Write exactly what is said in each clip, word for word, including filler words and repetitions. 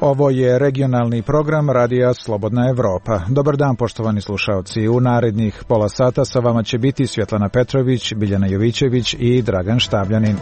Ovo je regionalni program Radija Slobodna Evropa. Dobar dan, poštovani slušaoci. U narednih pola sata sa vama će biti Svjetlana Petrović, Biljana Jovićević i Dragan Štabljanin.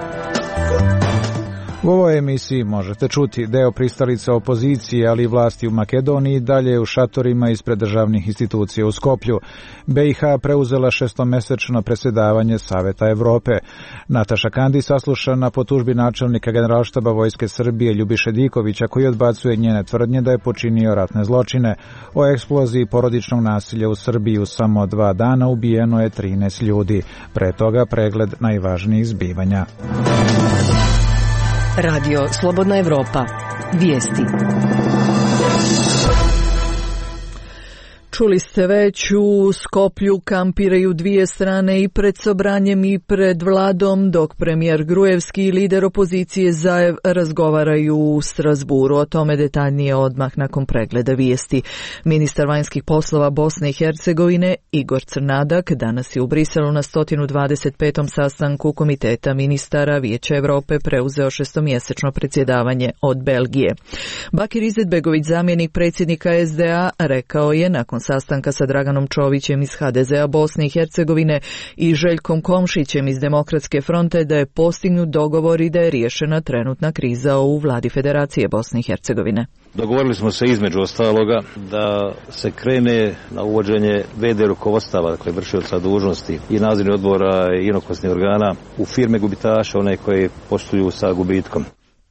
U ovoj emisiji možete čuti deo pristalica opozicije, ali i vlasti u Makedoniji, dalje u šatorima ispred državnih institucija u Skoplju. B i H preuzela šestomesečno predsjedavanje Saveta Evrope. Nataša Kandić saslušana po tužbi načelnika Generalštaba Vojske Srbije Ljubiše Dikovića, koji odbacuje njene tvrdnje da je počinio ratne zločine. O eksploziji porodičnog nasilja u Srbiji u samo dva dana ubijeno je trinaest ljudi. Pre toga pregled najvažnijih zbivanja. Radio Slobodna Evropa. Vijesti. Čuli ste već, u Skoplju kampiraju dvije strane i pred Sobranjem i pred vladom, dok premijer Grujevski i lider opozicije Zaev razgovaraju u Strasburu. O tome detaljnije odmah nakon pregleda vijesti. Ministar vanjskih poslova Bosne i Hercegovine Igor Crnadak danas je u Briselu na sto dvadeset petom sastanku Komiteta ministara Vijeća Evrope preuzeo šestomjesečno predsjedavanje od Belgije. Bakir Izetbegović, zamjenik predsjednika S D A, rekao je nakon sastanka sa Draganom Čovićem iz H D Z-a Bosne i Hercegovine i Željkom Komšićem iz Demokratske fronte da je postignut dogovor i da je riješena trenutna kriza u vladi Federacije Bosne i Hercegovine. Dogovorili smo se između ostaloga da se krene na uvođenje V D rukovodstava, dakle vršioca dužnosti i nadzornih odbora i inokosnih organa u firme gubitaša, one koje posluju sa gubitkom.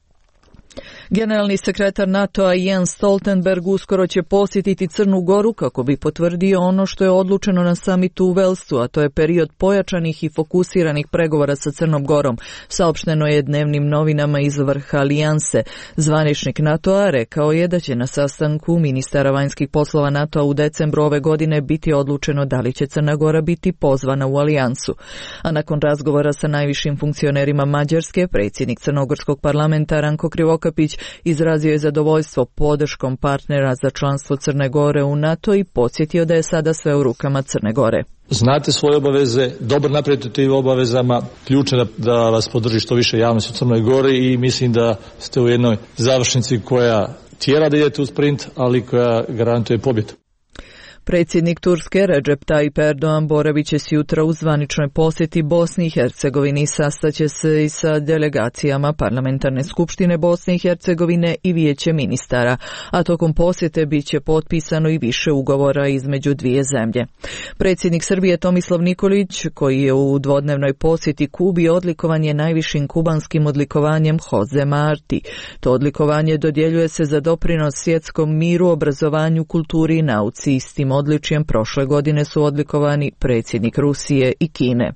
Generalni sekretar NATO-a Jens Stoltenberg uskoro će posjetiti Crnu Goru kako bi potvrdio ono što je odlučeno na samitu u Velsu, a to je period pojačanih i fokusiranih pregovora sa Crnom Gorom. Saopšteno je dnevnim novinama iz vrha alijanse. Zvaničnik NATO-a rekao je da će na sastanku ministara vanjskih poslova NATO-a u decembru ove godine biti odlučeno da li će Crna Gora biti pozvana u alijansu. A nakon razgovora sa najvišim funkcionerima Mađarske, predsjednik crnogorskog parlamenta Ranko Krivokapić izrazio je zadovoljstvo podrškom partnera za članstvo Crne Gore u NATO i podsjetio da je sada sve u rukama Crne Gore. Znate svoje obaveze, dobro napredujete tim obavezama, ključno je da vas podrži što više javnosti u Crnoj Gori i mislim da ste u jednoj završnici koja tjera da idete u sprint, ali koja garantuje pobjedu. Predsjednik Turske Recep Tayyip Erdogan boravit će se jutra u zvaničnoj posjeti Bosni i Hercegovini i sastaće se i sa delegacijama Parlamentarne skupštine Bosne i Hercegovine i Vijeće ministara, a tokom posjete bit će potpisano i više ugovora između dvije zemlje. Predsjednik Srbije Tomislav Nikolić, koji je u dvodnevnoj posjeti Kubi, odlikovan je najvišim kubanskim odlikovanjem Jose Marti. To odlikovanje dodjeljuje se za doprinos svjetskom miru, obrazovanju, kulturi i nauci. Istim odličjem prošle godine su odlikovani predsjednik Rusije i Kine.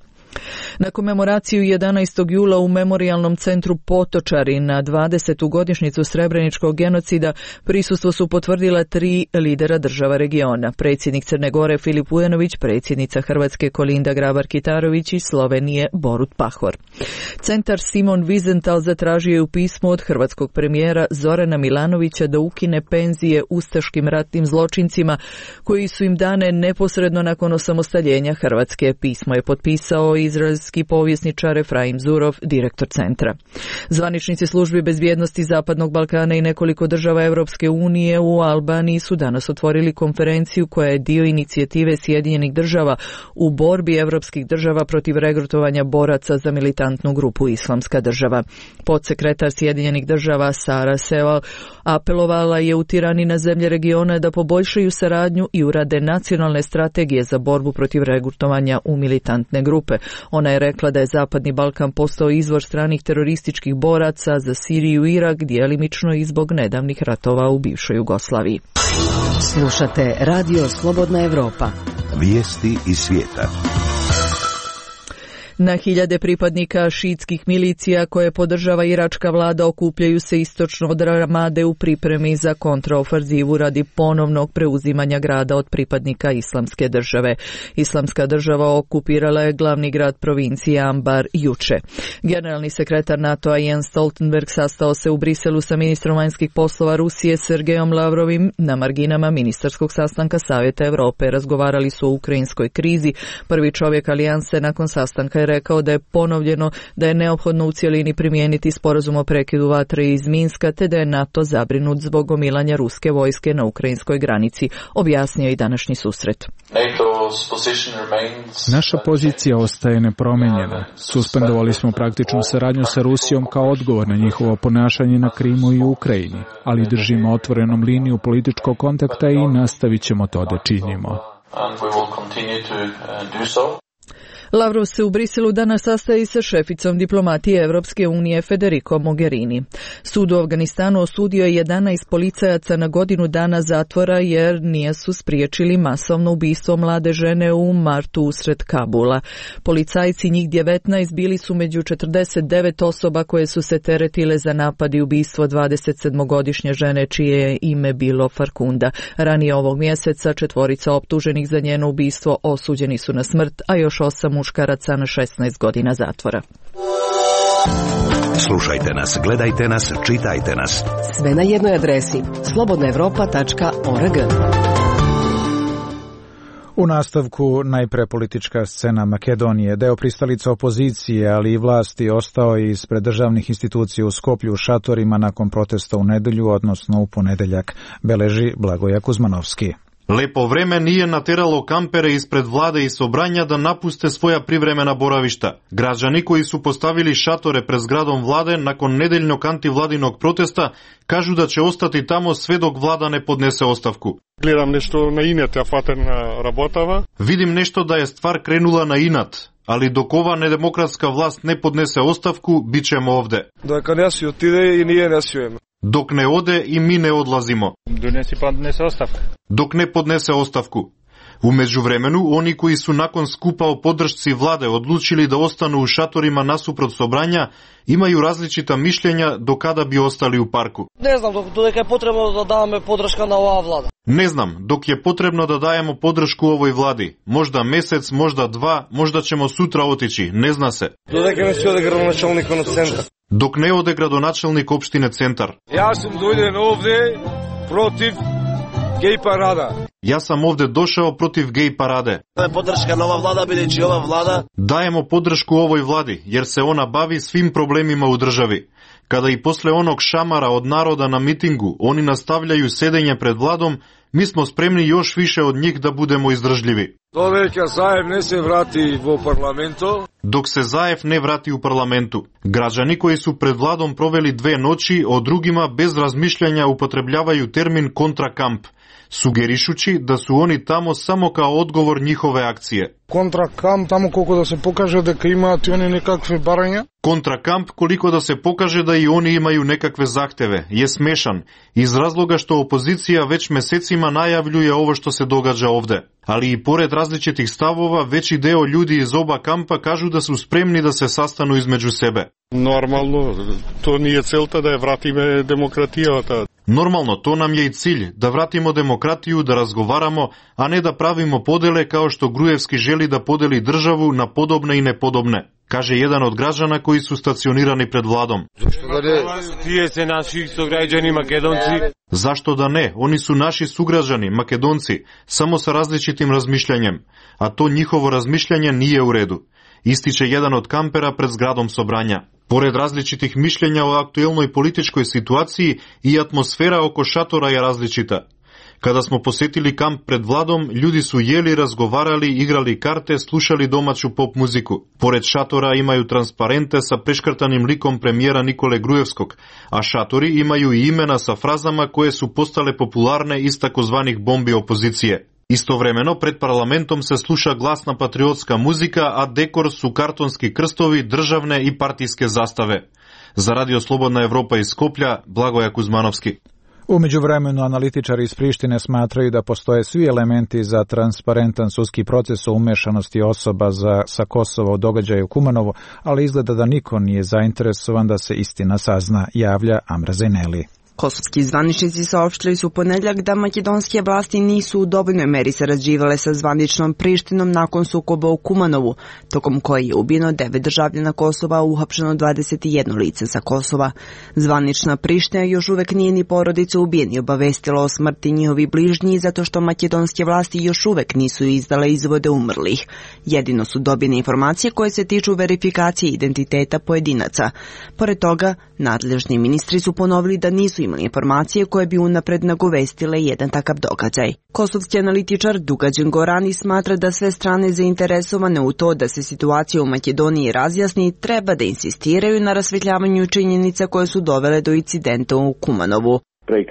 Na komemoraciju jedanaestog jula u Memorijalnom centru Potočari na dvadesetu godišnjicu Srebreničkog genocida prisustvo su potvrdila tri lidera država regiona. Predsjednik Crne Gore Filip Vujanović, predsjednica Hrvatske Kolinda Grabar-Kitarović i Slovenije Borut Pahor. Centar Simon Wiesenthal zatražio je u pismu od hrvatskog premijera Zorana Milanovića da ukine penzije ustaškim ratnim zločincima koji su im dane neposredno nakon osamostaljenja Hrvatske. Pismo je potpisao izraelski povjesničar Efraim Zurov, direktor centra. Zvaničnici službi bezbjednosti Zapadnog Balkana i nekoliko država Europske unije u Albaniji su danas otvorili konferenciju koja je dio inicijative Sjedinjenih država u borbi europskih država protiv regrutovanja boraca za militantnu grupu Islamska država. Podsekretar Sjedinjenih država Sara Sewall apelovala je u Tirani na zemlje regiona da poboljšaju saradnju i urade nacionalne strategije za borbu protiv regrutovanja u militantne grupe. Ona je rekla da je Zapadni Balkan postao izvor stranih terorističkih boraca za Siriju i Irak, djelimično i zbog nedavnih ratova u bivšoj Jugoslaviji. Slušate Radio Slobodna Evropa. Vijesti iz svijeta. Na hiljade pripadnika šiitskih milicija koje podržava iračka vlada okupljaju se istočno od Ramade u pripremi za kontraofanzivu radi ponovnog preuzimanja grada od pripadnika Islamske države. Islamska država okupirala je glavni grad provincije Anbar juče. Generalni sekretar NATO-a Jens Stoltenberg sastao se u Briselu sa ministrom vanjskih poslova Rusije Sergejom Lavrovim. Na marginama ministarskog sastanka Savjeta Evrope razgovarali su o ukrajinskoj krizi. Prvi čovjek alijanse nakon sastanka je rekao da je ponovljeno da je neophodno u cjelini primijeniti sporazum o prekidu vatre iz Minska, te da je NATO zabrinut zbog gomilanja ruske vojske na ukrajinskoj granici, objasnio i današnji susret. Naša pozicija ostaje nepromijenjena. Suspendovali smo praktičnu saradnju sa Rusijom kao odgovor na njihovo ponašanje na Krimu i Ukrajini, ali držimo otvorenom liniju političkog kontakta i nastavit ćemo to da činimo. Lavrov se u Briselu danas sastaje sa šeficom diplomatije Evropske unije Federico Mogherini. Sud u Afganistanu osudio je jedanaest policajaca na godinu dana zatvora jer nisu spriječili masovno ubistvo mlade žene u martu usred Kabula. Policajci, njih devetnaest, bili su među četrdeset devet osoba koje su se teretile za napad i ubistvo dvadesetsedmogodišnje žene čije je ime bilo Farkunda. Ranije ovog mjeseca četvorica optuženih za njeno ubistvo osuđeni su na smrt, a još osam muškaraca na šesnaest godina zatvora. Slušajte nas, gledajte nas, čitajte nas. Sve na jednoj adresi slobodna evropa tačka org. U nastavku najpre politička scena Makedonije. Deo pristalica opozicije, ali i vlasti, ostao je ispred državnih institucija u Skoplju u šatorima nakon protesta u nedelju, odnosno u ponedeljak, beleži Blagoja Kuzmanovski. Lepo vreme nije nateralo kampere ispred vlade i Sobranja da napuste svoja privremena boravišta. Građani koji su postavili šatore pred zgradom vlade nakon nedeljnog antivladinog protesta kažu da će ostati tamo sve dok vlada ne podnese ostavku. Gledam nešto na inat, a faten rabotava. Vidim nešto da je stvar krenula na inat, ali dok ova nedemokratska vlast ne podnese ostavku, bit ćemo ovde. Dok ne si otide i nije ne sujemo. Dok ne ode i mi ne odlazimo. Donesi podnese ostavku. Dok ne podnese ostavku. U međuvremenu, oni koji su nakon skupa o podršci vlade odlučili da ostanu u šatorima nasuprot Sobranja, imaju različita mišljenja do kada bi ostali u parku. Ne znam, dok, dok je potrebno da dame podrška na ova vlada. Ne znam, dok je potrebno da dajemo podršku ovoj vladi. Možda mesec, možda dva, možda ćemo sutra otići, ne zna se. Dok ne si ode gradonačelnik na centar. Dok ne ode gradonačelnik opštine Centar. Ja sam dođen ovde protiv gej parada. Ja sam ovde došao protiv gej parade. Podrška nova vlada, bideći ova vlada. Dajemo podršku ovoj vladi, jer se ona bavi svim problemima u državi. Kada i posle onog šamara od naroda na mitingu oni nastavljaju sedenje pred vladom, mi smo spremni još više od njih da budemo izdržljivi. Dok Zaev ne se vrati u parlamentu. Dok se Zaev ne vrati u parlamentu. Građani koji su pred vladom proveli dve noći, o drugima bez razmišljanja upotrebljavaju termin kontrakamp, sugerišući da su oni tamo samo kao odgovor njihove akcije. Kontrakamp tamo koliko da se pokaže da imaju oni nekakve baranja? Kontrakamp koliko da se pokaže da i oni imaju nekakve zahteve je smešan iz razloga što opozicija već mesecima najavljuje ovo što se događa ovde. Ali i pored različitih stavova, veći deo ljudi iz oba kampa kažu da su spremni da se sastanu između sebe. Normalno, to nije celta da je vratime demokratija. Normalno, to nam je i cilj, da vratimo demokratiju, da razgovaramo, a ne da pravimo podele kao što Grujevski želi da podeli državu na podobne i nepodobne, kaže jedan od građana koji su stacionirani pred vladom. Zašto da ne? Tije se naši sugrađani Makedonci. Zašto da ne? Oni su naši sugrađani, Makedonci, samo sa različitim razmišljanjem, a to njihovo razmišljanje nije u redu, ističe jedan od kampera pred zgradom Sobranja. Pored različitih mišljenja o aktuelnoj političkoj situaciji, i atmosfera oko šatora je različita. Kada smo posjetili kamp pred vladom, ljudi su jeli, razgovarali, igrali karte, slušali domaću pop muziku. Pored šatora imaju transparente sa preškrtanim likom premijera Nikole Grujevskog, a šatori imaju i imena sa frazama koje su postale popularne iz takozvanih bombi opozicije. Istovremeno, pred parlamentom se sluša glasna patriotska muzika, a dekor su kartonski krstovi, državne i partijske zastave. Za Radio Slobodna Evropa iz Skoplja, Blagoja Kuzmanovski. U međuvremenu analitičari iz Prištine smatraju da postoje svi elementi za transparentan sudski proces o umešanosti osoba za, sa Kosova u događaju u Kumanovu, ali izgleda da niko nije zainteresovan da se istina sazna, javlja Amra Zeneli. Kosovski zvaničnici saopštili su u ponedjeljak da makedonske vlasti nisu u dovoljnoj meri sarađivale sa zvaničnom Prištinom nakon sukoba u Kumanovu, tokom koje je ubijeno devet državljana Kosova, a uhapšeno dvadeset jedno lice sa Kosova. Zvanična Priština još uvek nije ni porodicu ubijeni obavestila o smrti njihovih bližnji zato što makedonske vlasti još uvek nisu izdale izvode umrlih. Jedino su dobijene informacije koje se tiču verifikacije identiteta pojedinaca. Pored toga, nadležni ministri su ponovili da nisu imali informacije koje bi unapred nagovestile jedan takav događaj. Kosovski analitičar Dugađen Gorani smatra da sve strane zainteresovane u to da se situacija u Makedoniji razjasni treba da insistiraju na rasvetljavanju činjenica koje su dovele do incidenta u Kumanovu.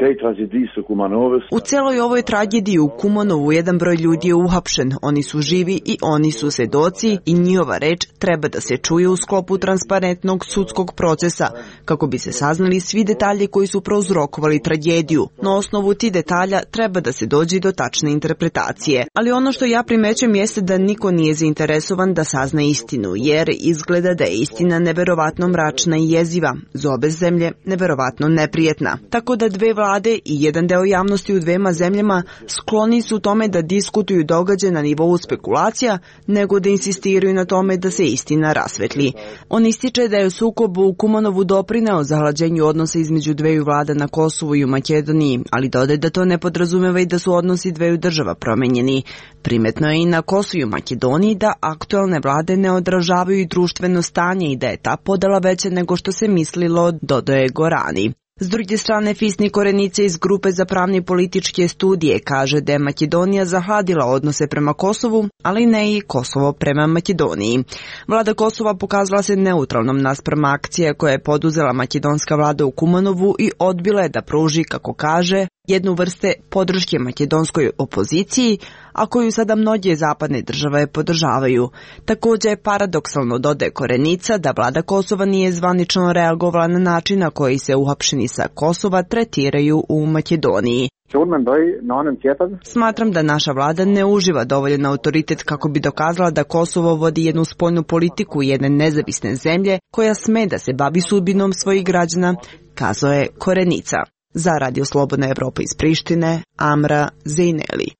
U celoj ovoj tragediji u Kumanovu jedan broj ljudi je uhapšen, oni su živi i oni su svedoci i njihova reč treba da se čuje u sklopu transparentnog sudskog procesa, kako bi se saznali svi detalji koji su prouzrokovali tragediju. Na osnovu tih detalja treba da se dođe do tačne interpretacije. Ali ono što ja primećujem jeste da niko nije zainteresovan da sazna istinu, jer izgleda da je istina neverovatno mračna i jeziva, za obe zemlje neverovatno neprijetna. Tako da dve vlade i jedan deo javnosti u dvema zemljama skloni su tome da diskutuju događaje na nivou spekulacija, nego da insistiraju na tome da se istina rasvetli. On ističe da je sukob u Kumanovu doprineo zahlađenju odnosa između dveju vlada na Kosovu i u Makedoniji, ali dodaje da to ne podrazumeva i da su odnosi dveju država promenjeni. Primetno je i na Kosovu i u Makedoniji da aktuelne vlade ne odražavaju društveno stanje i da je ta podela veća nego što se mislilo, dodaje Gorani. S druge strane, Fisni Korenica iz Grupe za pravne i političke studije kaže da je Makedonija zahladila odnose prema Kosovu, ali ne i Kosovo prema Makedoniji. Vlada Kosova pokazala se neutralnom naspram akcije koje je poduzela makedonska vlada u Kumanovu i odbila je da pruži, kako kaže, jednu vrste podrške makedonskoj opoziciji, a koju sada mnoge zapadne države podržavaju. Također je paradoksalno, dodaje Korenica, da vlada Kosova nije zvanično reagovala na način na koji se uhapšeni sa Kosova tretiraju u Makedoniji. Smatram da naša vlada ne uživa dovoljan autoritet kako bi dokazala da Kosovo vodi jednu spoljnu politiku jedne nezavisne zemlje koja sme da se bavi sudbinom svojih građana, kazao je Korenica. Za Radio Slobodna Evropa iz Prištine, Amra Zejneli.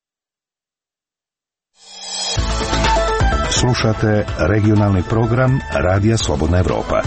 Slušate regionalni program Radija Slobodna Evropa.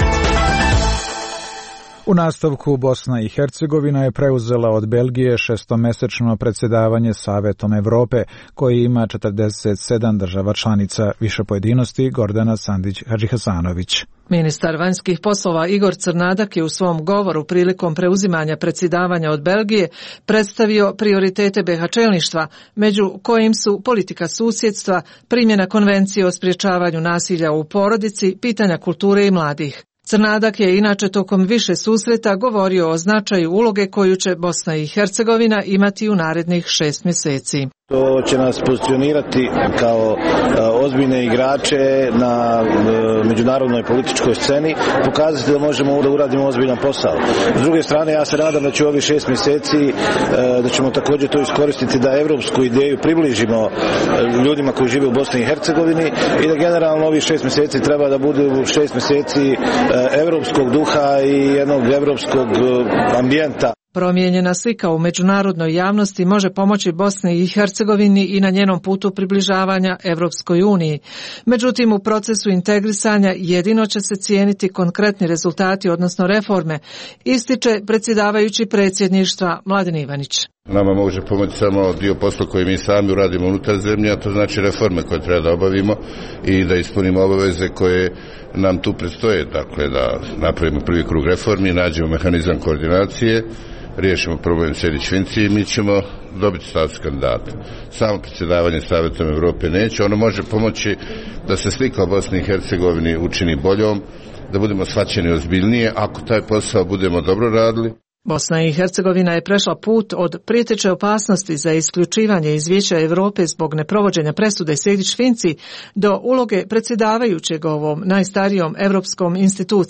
U nastavku Bosna i Hercegovina je preuzela od Belgije šestomesečno predsjedavanje Savetom Evrope, koji ima četrdeset sedam država članica. Više pojedinosti Gordana Sandić-Hadžihasanović. Ministar vanjskih poslova Igor Crnadak je u svom govoru prilikom preuzimanja predsjedavanja od Belgije predstavio prioritete be ha čelništva, među kojim su politika susjedstva, primjena konvencije o sprječavanju nasilja u porodici, pitanja kulture i mladih. Crnadak je inače tokom više susreta govorio o značaju uloge koju će Bosna i Hercegovina imati u narednih šest mjeseci. To će nas pozicionirati kao ozbiljne igrače na međunarodnoj političkoj sceni, pokazati da možemo da uradimo ozbiljan posao. S druge strane, ja se nadam da će ovih šest mjeseci, da ćemo također to iskoristiti da evropsku ideju približimo ljudima koji žive u Bosni i Hercegovini i da generalno ovih šest mjeseci treba da budu šest mjeseci evropskog duha i jednog evropskog ambijenta. Promijenjena slika u međunarodnoj javnosti može pomoći Bosni i Hercegovini i na njenom putu približavanja Evropskoj uniji. Međutim, u procesu integrisanja jedino će se cijeniti konkretni rezultati, odnosno reforme, ističe predsjedavajući predsjedništva Mladen Ivanić. Nama može pomoći samo dio posla koji mi sami uradimo unutar zemlje, a to znači reforme koje treba da obavimo i da ispunimo obaveze koje nam tu predstoje. Dakle, da napravimo prvi krug reformi, nađemo mehanizam koordinacije, riješimo problem Sejdić-Finci i mi ćemo dobiti status kandidata. Samo predsjedavanje Savetom Evrope neće, ono može pomoći da se slika o Bosni i Hercegovini učini boljom, da budemo shvaćeni ozbiljnije, ako taj posao budemo dobro radili. Bosna i Hercegovina je prešla put od prijeteće opasnosti za isključivanje iz Vijeća Europe zbog neprovođenja presude Sejdić-Finci do uloge predsjedavajućeg ovom najstarijom evropskom institucijom.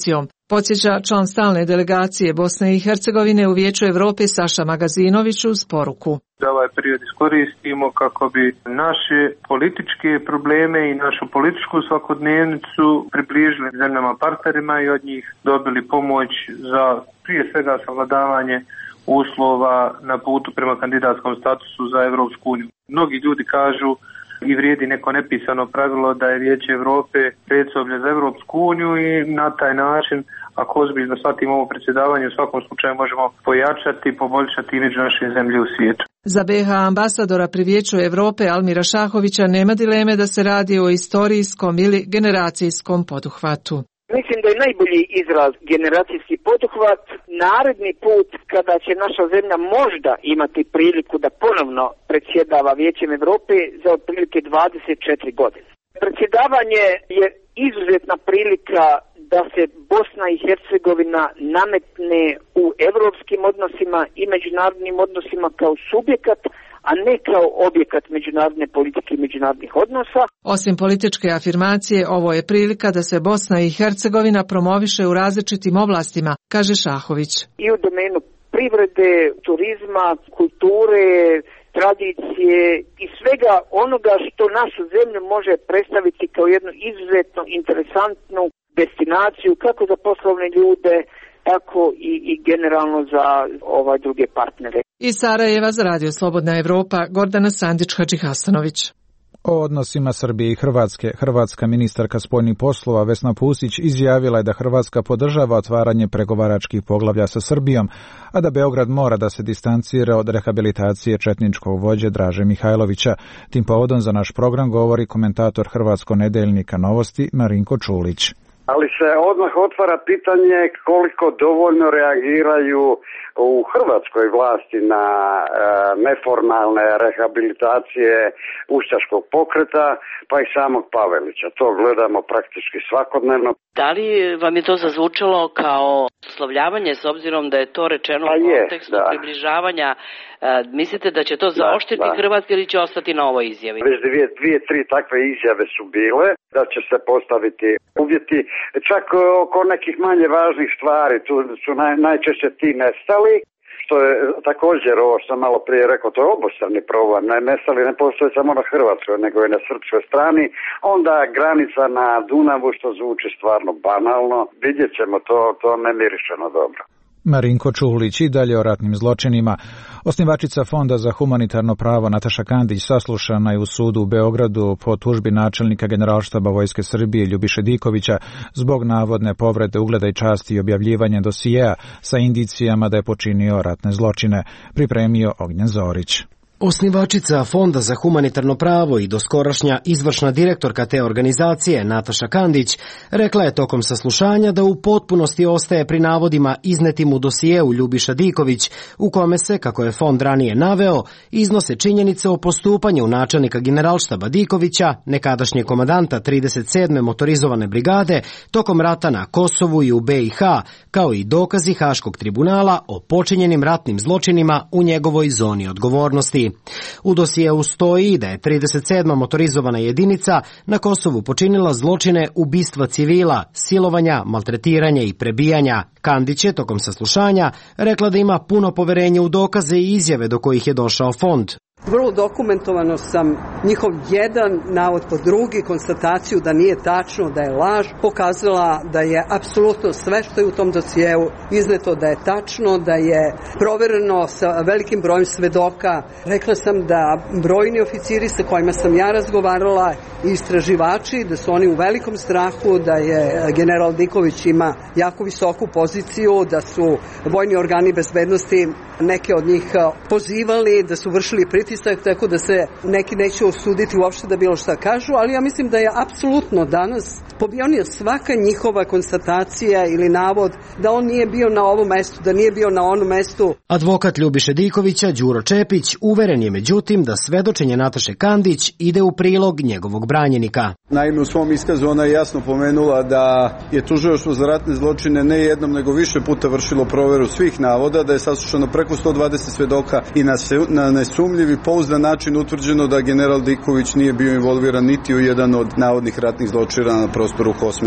Podsjeća član stalne delegacije Bosne i Hercegovine u Vijeću Evrope Saša Magazinović uz poruku. Da ovaj period iskoristimo kako bi naše političke probleme i našu političku svakodnevnicu približili zemljama partnerima i od njih dobili pomoć za prije svega savladavanje uslova na putu prema kandidatskom statusu za Evropsku uniju. Mnogi ljudi kažu i vrijedi neko nepisano pravilo da je Vijeće Evrope predsoblje za Evropsku uniju i na taj način, ako ozbiljno shvatimo ovo predsjedavanje, u svakom slučaju možemo pojačati i poboljšati imidž naše zemlje u svijetu. Za B iH ambasadora pri Vijeću Evrope Almira Šahovića nema dileme da se radi o istorijskom ili generacijskom poduhvatu. Mislim da je najbolji izraz generacijski poduhvat naredni put kada će naša zemlja možda imati priliku da ponovno predsjedava Vijećem Evrope za otprilike dvadeset četiri godine. Predsjedavanje je izuzetna prilika da se Bosna i Hercegovina nametne u evropskim odnosima i međunarodnim odnosima kao subjekat, a ne kao objekat međunarodne politike i međunarodnih odnosa. Osim političke afirmacije, ovo je prilika da se Bosna i Hercegovina promoviše u različitim oblastima, kaže Šahović. I u domenu privrede, turizma, kulture, tradicije i svega onoga što našu zemlju može predstaviti kao jednu izuzetno interesantnu destinaciju kako za poslovne ljude, tako i, i generalno za ovaj druge partnere. Iz Sarajeva za Radio Slobodna Evropa, Gordana Sandić-Hadžihasanović. O odnosima Srbije i Hrvatske, hrvatska ministarka spoljnih poslova Vesna Pusić izjavila je da Hrvatska podržava otvaranje pregovaračkih poglavlja sa Srbijom, a da Beograd mora da se distancira od rehabilitacije četničkog vođe Draže Mihajlovića. Tim povodom za naš program govori komentator Hrvatskog nedeljnika Novosti Marinko Čulić. Ali se odmah otvara pitanje koliko dovoljno reagiraju u hrvatskoj vlasti na e, neformalne rehabilitacije ustaškog pokreta, pa i samog Pavelića. To gledamo praktički svakodnevno. Da li vam je to zazvučalo kao oslovljavanje s obzirom da je to rečeno u kontekstu je, približavanja? E, mislite da će to zaoštriti Hrvatske ili će ostati na ovoj izjavi? Već dvije, dvije, tri takve izjave su bile, da će se postaviti uvjeti. Čak oko nekih manje važnih stvari, tu su naj, najčešće ti nestali, što je također ovo što sam malo prije rekao, to je obostrani problem. Ne, nestali ne postoje samo na hrvatskoj, nego i na srpskoj strani. Onda granica na Dunavu, što zvuči stvarno banalno, vidjet ćemo, to, to ne mirišeno dobro. Marinko Čulić i dalje o ratnim zločinima. Osnivačica Fonda za humanitarno pravo Nataša Kandić saslušana je u sudu u Beogradu po tužbi načelnika Generalštaba Vojske Srbije Ljubiše Dikovića zbog navodne povrede ugleda i časti i objavljivanja dosijeja sa indicijama da je počinio ratne zločine, pripremio Ognjen Zorić. Osnivačica Fonda za humanitarno pravo i doskorašnja izvršna direktorka te organizacije Nataša Kandić rekla je tokom saslušanja da u potpunosti ostaje pri navodima iznetim u dosijeu Ljubiša Diković, u kome se, kako je fond ranije naveo, iznose činjenice o postupanju načelnika Generalštaba Dikovića, nekadašnjeg komandanta trideset sedme motorizovane brigade, tokom rata na Kosovu i u B iH, kao i dokazi Haškog tribunala o počinjenim ratnim zločinima u njegovoj zoni odgovornosti. U dosijeu stoji da je trideset sedma motorizovana jedinica na Kosovu počinila zločine ubistva civila, silovanja, maltretiranja i prebijanja. Kandić je tokom saslušanja rekla da ima puno poverenje u dokaze i izjave do kojih je došao fond. Vrlo dokumentovano sam njihov jedan navod po drugi, konstataciju da nije tačno, da je laž, pokazala da je apsolutno sve što je u tom dosijeu izneto da je tačno, da je provereno sa velikim brojem svedoka. Rekla sam da brojni oficiri sa kojima sam ja razgovarala i istraživači, da su oni u velikom strahu, da je general Diković ima jako visoku poziciju, da su vojni organi bezbednosti neke od njih pozivali, da su vršili pritisak, tako da se neki neće osuditi uopšte da bilo šta kažu, ali ja mislim da je apsolutno danas pobijena svaka njihova konstatacija ili navod da on nije bio na ovom mestu, da nije bio na onom mestu. Advokat Ljubiše Dikovića, Đuro Čepić, uveren je međutim da svedočenje Nataše Kandić ide u prilog njegovog branjenika. Naime, u svom iskazu ona je jasno pomenula da je tužilaštvo za ratne zločine ne jednom nego više puta vršilo proveru svih navoda, da je saslušano preko sto dvadeset svedoka i na, na nesumljiv i pouzdan način utvrđeno da general Diković nije bio involviran niti u jedan od navodnih ratnih zločina na prostoru Kosmeta.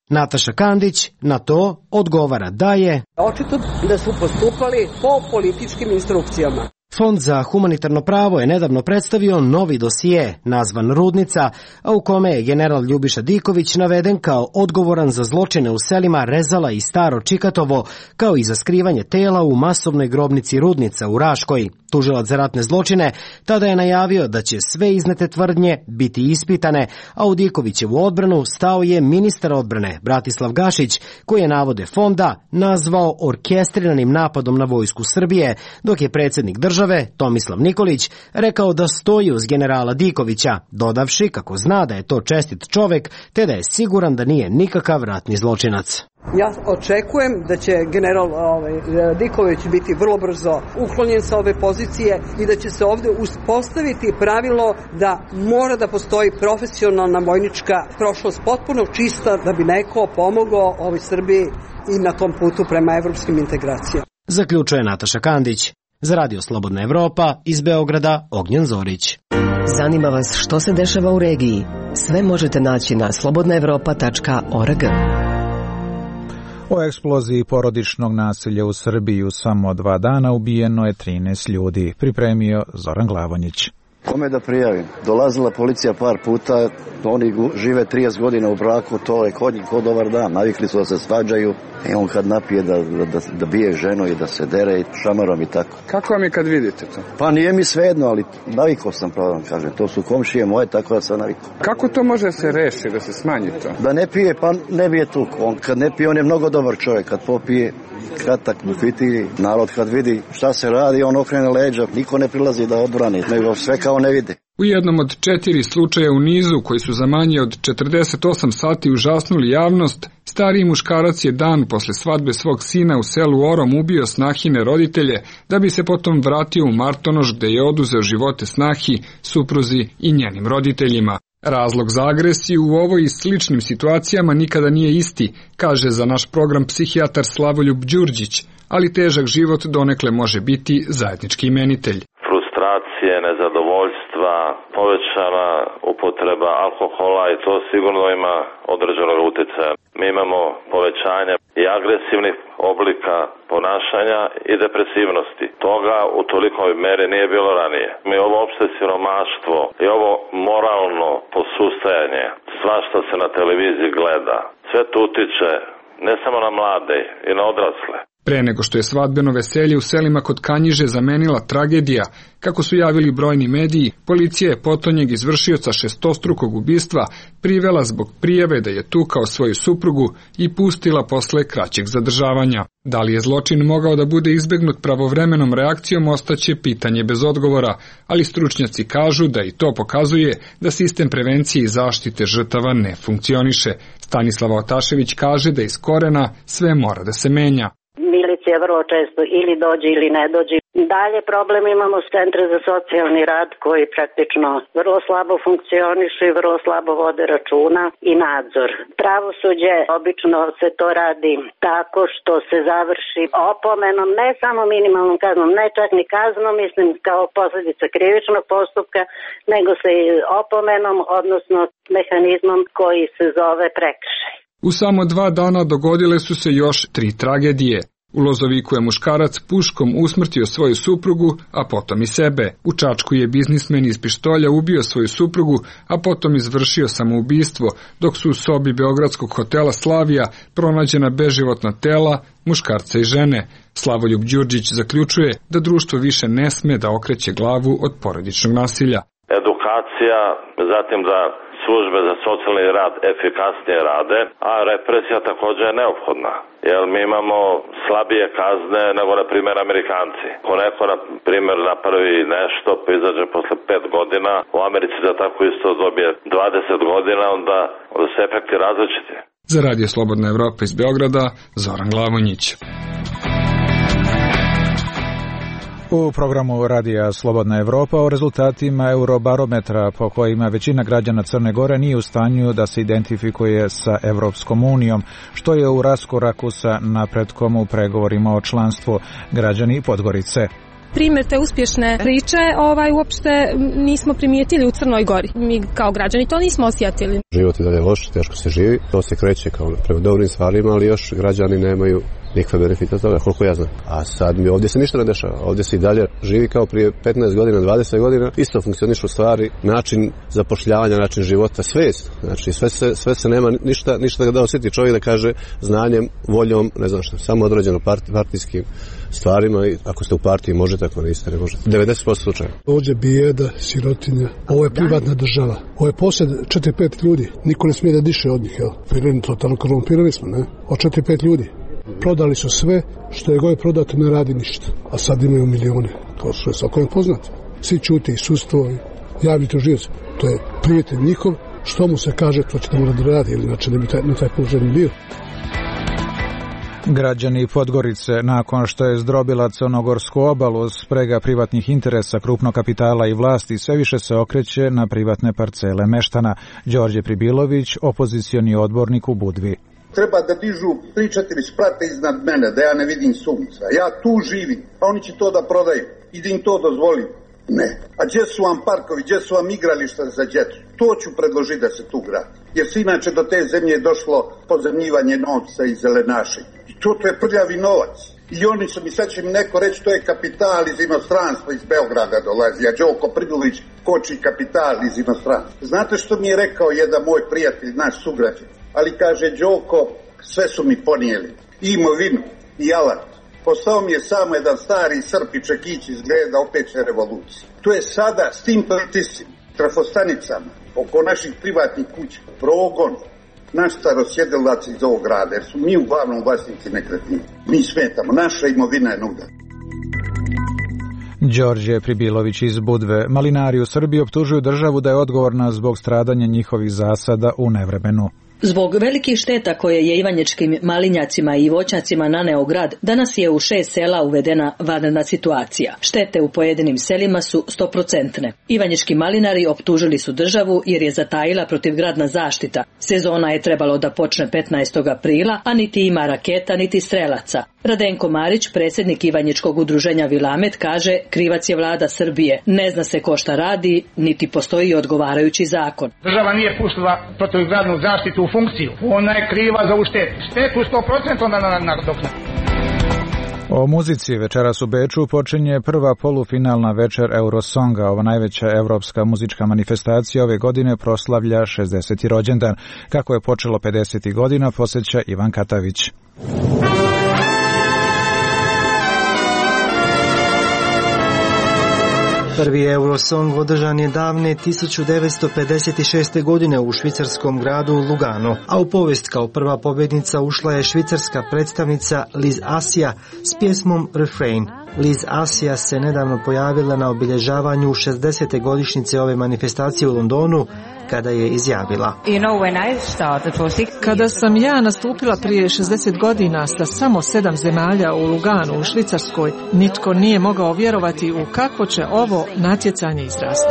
Nataša Kandić na to odgovara da je očito da su postupali po političkim instrukcijama. Fond za humanitarno pravo je nedavno predstavio novi dosije nazvan Rudnica, a u kome je general Ljubiša Diković naveden kao odgovoran za zločine u selima Rezala i Staro Čikatovo, kao i za skrivanje tela u masovnoj grobnici Rudnica u Raškoj. Tužilac za ratne zločine tada je najavio da će sve iznete tvrdnje biti ispitane, a u Dikovićevu odbranu stao je ministar odbrane Bratislav Gašić, koji je navode fonda nazvao orkestriranim napadom na vojsku Srbije, dok je predsjednik države Tomislav Nikolić rekao da stoji uz generala Dikovića, dodavši kako zna da je to čestit čovek, te da je siguran da nije nikakav ratni zločinac. Ja očekujem da će general ovaj, Diković biti vrlo brzo uklonjen sa ove pozicije i da će se ovdje uspostaviti pravilo da mora da postoji profesionalna vojnička prošlost potpuno čista da bi neko pomogao ovoj Srbiji i na tom putu prema evropskim integracijama. Zaključuje Nataša Kandić. Za Radio Slobodna Evropa iz Beograda Ognjen Zorić. Zanima vas što se dešava u regiji? Sve možete naći na slobodna evropa tačka org. O eksploziji porodičnog nasilja u Srbiji u samo dva dana ubijeno je trinaest ljudi, pripremio Zoran Glavonjić. Kome da prijavim? Dolazila policija par puta, oni žive trideset godina u braku, to je kod njih ko dobar dan, navikli su da se svađaju i on kad napije da, da, da bije ženu i da se dere šamarom i tako. Kako vam je kad vidite to? Pa nije mi svejedno, ali navikao sam, pravo vam kažem, to su komšije moje, tako da sam navikao. Kako to može se reši, da se smanji to? Da ne pije, pa ne bije tu. On kad ne pije, on je mnogo dobar čovjek, kad popije, kratak bufiti, narod kad vidi šta se radi, on okrene leđa, niko ne prilazi da odbrani, nego sve kao ne vide. U jednom od četiri slučaja u nizu, koji su za manje od četrdeset osam sati užasnuli javnost, stariji muškarac je dan posle svadbe svog sina u selu Orom ubio snahine roditelje, da bi se potom vratio u Martonoš gde je oduzeo živote snahi, supruzi i njenim roditeljima. Razlog za agresiju u ovoj i sličnim situacijama nikada nije isti, kaže za naš program psihijatar Slavoljub Đurđić, ali težak život donekle može biti zajednički imenitelj. Frustracije, nezadovoljstva, povećana upotreba alkohola i to sigurno ima određenog utjecaja. Mi imamo povećanje i agresivnih oblika ponašanja i depresivnosti. Toga u tolikoj meri nije bilo ranije. Mi ovo opšte siromaštvo i ovo moralno posustajanje, svašta se na televiziji gleda, sve to utiče ne samo na mlade i na odrasle. Pre nego što je svadbeno veselje u selima kod Kanjiže zamenila tragedija, kako su javili brojni mediji, policija je potonjeg izvršioca šestostrukog ubistva privela zbog prijave da je tukao svoju suprugu i pustila posle kraćeg zadržavanja. Da li je zločin mogao da bude izbegnut pravovremenom reakcijom ostaće pitanje bez odgovora, ali stručnjaci kažu da i to pokazuje da sistem prevencije i zaštite žrtava ne funkcioniše. Stanislava Otašević kaže da iz korena sve mora da se menja. Milicija vrlo često ili dođe ili ne dođe. Dalje problem imamo s centre za socijalni rad koji praktično vrlo slabo funkcionišu i vrlo slabo vode računa i nadzor. Pravosuđe obično se to radi tako što se završi opomenom, ne samo minimalnom kaznom, ne čak ni kaznom, mislim kao posljedica krivičnog postupka, nego se i opomenom, odnosno mehanizmom koji se zove prekršaj. U samo dva dana dogodile su se još tri tragedije. U Lozoviku je muškarac puškom usmrtio svoju suprugu, a potom i sebe. U Čačku je biznismen iz pištolja ubio svoju suprugu, a potom izvršio samoubistvo, dok su u sobi beogradskog hotela Slavija pronađena beživotna tela muškarca i žene. Slavoljub Đurđić zaključuje da društvo više ne sme da okreće glavu od porodičnog nasilja. Edukacija, zatim da službe za socijalni rad efikasnije rade, a represija također je neophodna. Jer mi imamo slabije kazne nego, na primjer, Amerikanci. Ako neko, na primjer, napravi nešto, pa izađe posle pet godina, u Americi da tako isto dobije dvadeset godina, onda, onda se efekti različiti. Za Radio Slobodna Evropa iz Beograda, Zoran Glavonjić. U programu Radija Slobodna Evropa o rezultatima Eurobarometra po kojima većina građana Crne Gore nije u stanju da se identifikuje sa Evropskom unijom, što je u raskoraku sa napretkom u pregovorima o članstvu. Građani Podgorice. primjer te uspješne priče ovaj, uopšte nismo primijetili u Crnoj Gori. Mi kao građani to nismo osjetili. Život je dalje loš, teško se živi, to se kreće kao prema dobrim stvarima, ali još građani nemaju nikakve benefite od toga, koliko ja znam. A sad mi ovdje se ništa ne dešava. Ovdje se i dalje živi kao prije petnaest godina, dvadeset godina. Isto funkcionišu stvari, način zapošljavanja, način života, svest. Znači sve se, sve se nema ništa, ništa da osjeti čovjek da kaže znanjem, voljom, ne znam što, samo određeno part, partijskim stvarima i ako ste u partiji možete, ako niste, ne možete. devedeset posto slučaja. Ovdje bijeda, sirotinja. Ovo je privatna država. Ovo je posjed četiri pet ljudi. Niko ne smije da diše od njih, jel? Pirani, totalno korumpirani smo, ne? Od četiri pet ljudi. Prodali su sve, što je goje prodato ne radi ništa. A sad imaju milijone. To su je svakome poznati. Svi čuti i sudstvo i javni tužioci. To je prijatelj njihov. Što mu se kaže, to će da mora da radi, ili inače ne bi taj, ne taj položaj bio. Građani Podgorice, nakon što je zdrobila Crnogorsku obalu, sprega privatnih interesa, krupnog kapitala i vlasti sve više se okreće na privatne parcele meštana. Đorđe Pribilović, opozicioni odbornik u Budvi. Treba da dižu tri četiri sprate iznad mene, da ja ne vidim sunca. Ja tu živim, a oni će to da prodaju i da im to dozvolim. Ne. A gdje su vam parkovi, gdje su vam igrališta za djecu? To ću predložiti da se tu gradi. Jer se inače do te zemlje je došlo pozemljivanje novca i zelenašenja. I to, to je prljavi novac. I oni su mi, sad će mi neko reći, to je kapital iz inostranstva, iz Beograda dolazi, a Đoko Pribilović koči kapital iz inostranstva. Znate što mi je rekao jedan moj prijatelj, naš sugrađan? Ali kaže, Đoko, sve su mi ponijeli. I imovinu, i alat. Postao mi je samo jedan stari Srp i Čekić izgleda opet će revolucija. To je sada s tim pritiscima, trafostanicama, oko naših privatnih kuća, progon, naš starosjedilac iz ovog grada, jer su mi uglavnom vlasnici nekretnine. Mi smetamo, naša imovina je nuda. Đorđe Pribilović iz Budve. Malinari u Srbiji optužuju državu da je odgovorna zbog stradanja njihovih zasada u nevremenu. Zbog velikih šteta koje je ivanjičkim malinjacima i voćnjacima naneo grad, danas je u šest sela uvedena vanredna situacija. Štete u pojedinim selima su stoprocentne. Ivanjički malinari optužili su državu jer je zatajila protivgradna zaštita. Sezona je trebalo da počne petnaestog aprila, a niti ima raketa niti strelaca. Radenko Marić, predsjednik Ivanjičkog udruženja Vilamet, kaže krivac je vlada Srbije. Ne zna se ko šta radi, niti postoji odgovarajući zakon. Država nije pustila protivgradnu zaštitu u funkciju. Ona je kriva za ovu štetu. Štetu sto procenti na nadoknadi. O muzici večeras u Beču počinje prva polufinalna večer Eurosonga. Ova najveća evropska muzička manifestacija ove godine proslavlja šezdeseti rođendan. Kako je počelo pedesetih godina, posjeća Ivan Katavić. Prvi Eurosong održan je davne tisuću devetsto pedeset šeste. godine u švicarskom gradu Lugano, a u povijest kao prva pobjednica ušla je švicarska predstavnica Liz Assia s pjesmom Refrain. Liz Assia se nedavno pojavila na obilježavanju šezdesete godišnjice ove manifestacije u Londonu, kada je izjavila: Kada sam ja nastupila prije šezdeset godina sa samo sedam zemalja u Luganu u Švicarskoj, nitko nije mogao vjerovati u kako će ovo natjecanje izrasti.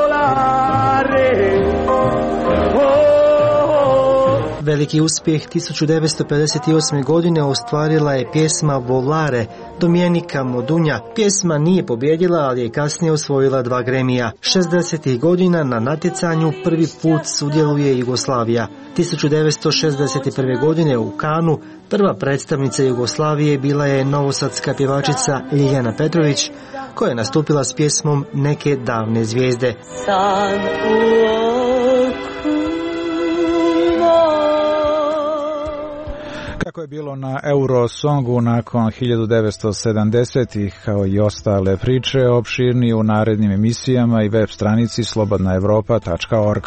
Veliki uspjeh tisuću devetsto pedeset osme. godine ostvarila je pjesma Volare Domijenika Modunja. Pjesma nije pobjedila, ali je kasnije osvojila dva Gramija. šezdesetih godina na natjecanju prvi put sudjeluje Jugoslavija. tisuću devetsto šezdeset prve. godine u Kanu prva predstavnica Jugoslavije bila je novosadska pjevačica Ljiljana Petrović, koja je nastupila s pjesmom Neke davne zvijezde. San Kako je bilo na Eurosongu nakon hiljadu devetsto sedamdesetih, kao i ostale priče, opširnije u narednim emisijama i web stranici slobodna evropa tačka org.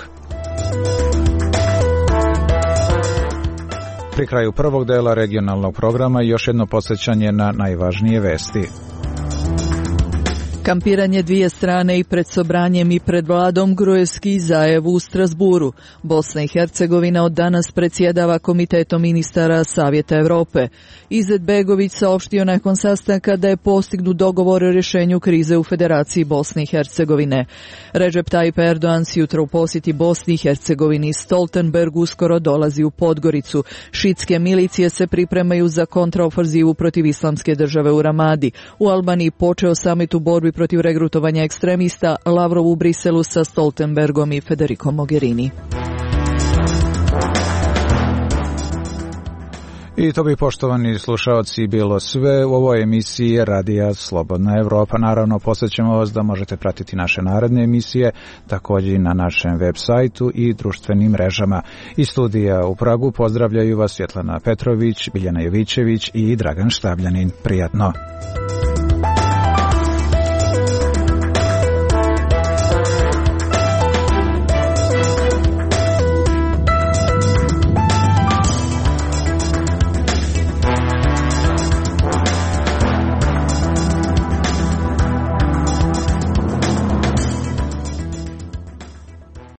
Pri kraju prvog dela regionalnog programa još jedno podsjećanje na najvažnije vesti. Kampiranje dvije strane i pred Sobranjem i pred vladom Gruevski i Zajev u Strasburu. Bosna i Hercegovina od danas predsjedava Komitetom ministara Savjeta Europe. Izetbegović saopštio nakon sastanka da je postignut dogovor o rješenju krize u Federaciji Bosne i Hercegovine. Recep Tayyip Erdogan si jutro u posjeti Bosni i Hercegovini. Stoltenberg uskoro dolazi u Podgoricu. Šitske milicije se pripremaju za kontraofanzivu protiv islamske države u Ramadi. U Albaniji počeo samit u borbi protiv regrutovanja ekstremista, Lavrov u Briselu sa Stoltenbergom i Federico Mogherini. I to bi, poštovani slušaoci, bilo sve u ovoj emisiji Radija Slobodna Evropa. Naravno, podsjećamo vas da možete pratiti naše naredne emisije, također i na našem web sajtu i društvenim mrežama. Iz studija u Pragu pozdravljaju vas Svjetlana Petrović, Biljana Jovićević i Dragan Štabljanin. Prijatno!